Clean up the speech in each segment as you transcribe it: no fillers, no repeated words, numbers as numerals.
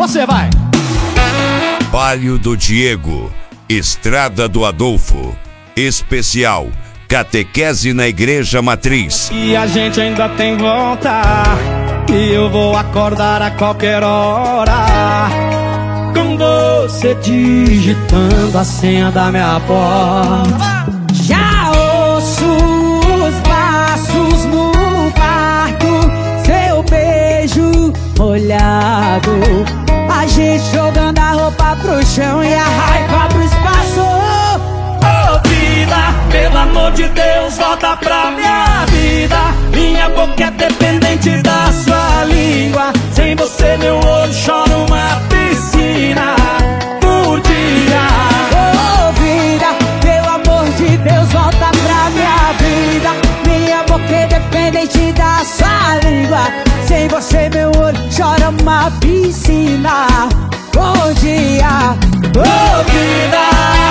Você vai. Palio do Diego, Estrada do Adolfo, especial Catequese na Igreja Matriz. E a gente ainda tem volta, e eu vou acordar a qualquer hora, com você digitando a senha da minha porta. Já ouço os passos no quarto, seu beijo molhado, a gente jogando a roupa pro chão e a raiva pro espaço. Ô vida, pelo amor de Deus, volta pra minha vida. Minha boca é dependente da sua língua. Sem você meu olho chora uma piscina por dia. Ô vida, pelo amor de Deus, volta pra minha vida. Minha boca é dependente da sua língua. Sem você meu olho chora uma piscina por dia. Ô vida,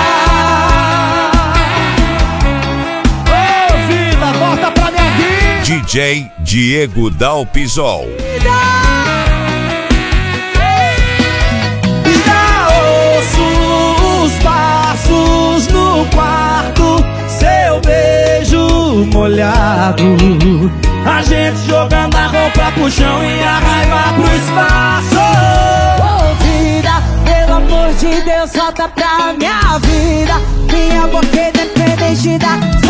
volta pra minha vida. DJ Diego Dalpisol. Já ouço os passos no quarto, seu beijo molhado, a gente jogando a roupa pro chão e a raiva pro espaço. Ô vida, pelo amor de Deus, volta pra minha vida. Minha boca é dependente da